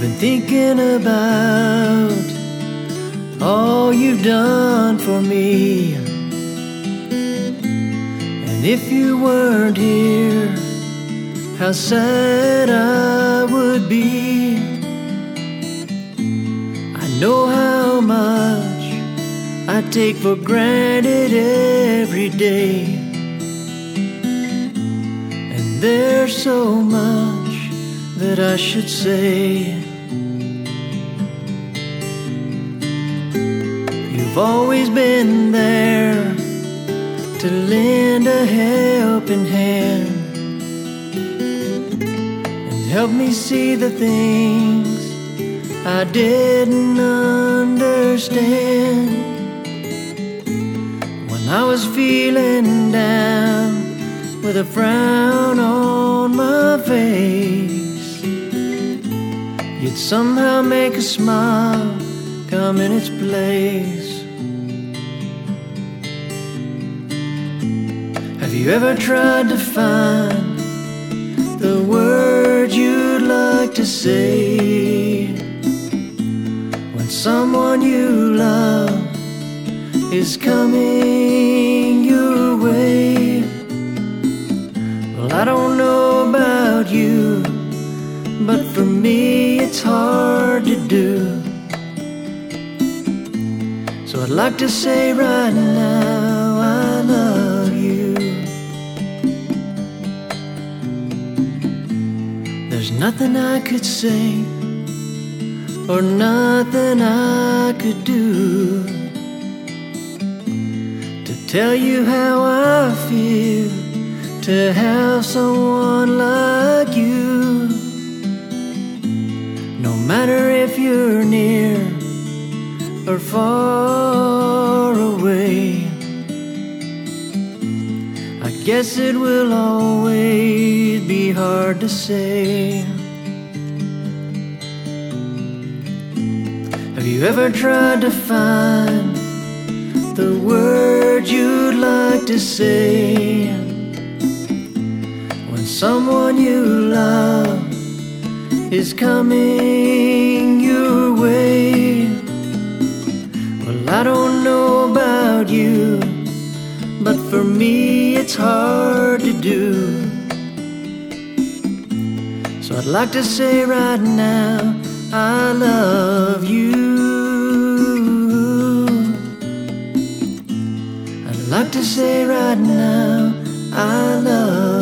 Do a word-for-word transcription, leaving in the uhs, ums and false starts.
been thinking about all you've done for me. And if you weren't here, how sad I would be. I know how much I take for granted every day, and there's so much that I should say. You've always been there to lend a helping hand and help me see the things I didn't understand. When I was feeling down with a frown on my face, you'd somehow make a smile come in its place. Have you ever tried to find the words you'd like to say when someone you love is coming your way? Well, I don't know about you, but for me it's hard to do. So I'd like to say right now I love you. There's nothing I could say or nothing I could do to tell you how I feel to have someone like you. No matter if you're near or far away, I guess it will always be hard to say. Have you ever tried to find the words you'd like to say when someone you love is coming your way? Well, I don't know about you, but for me it's hard to do. So I'd like to say right now I love you. I'd like to say right now I love you.